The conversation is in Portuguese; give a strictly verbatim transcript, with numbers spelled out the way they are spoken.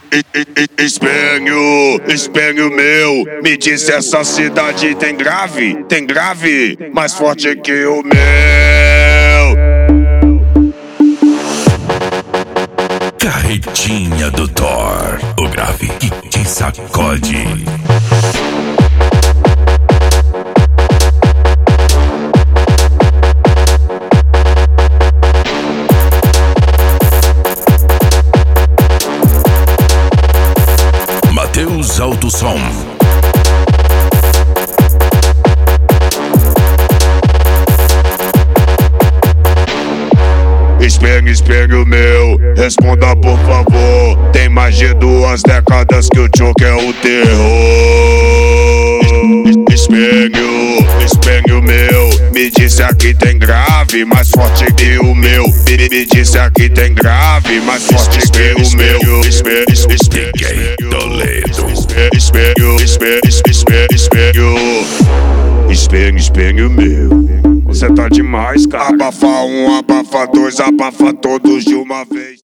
Espelho, espelho meu, me diz se essa cidade tem grave, tem grave, mais forte que o meu. Carretinha do Thor, o grave que te sacode. Mateus Alto Som. Espelho, espelho meu, responda por favor. Tem mais de duas décadas que o choque é o terror. Espelho, espelho meu, me disse aqui tem grave, mais forte que o meu. Me disse aqui tem grave, mais forte que o meu. Espelho, espelho, Toledo. espelho, espelho, espelho, espelho, espelho, espelho meu. Você tá demais, cara. Abafa um, abafa dois, abafa todos de uma vez.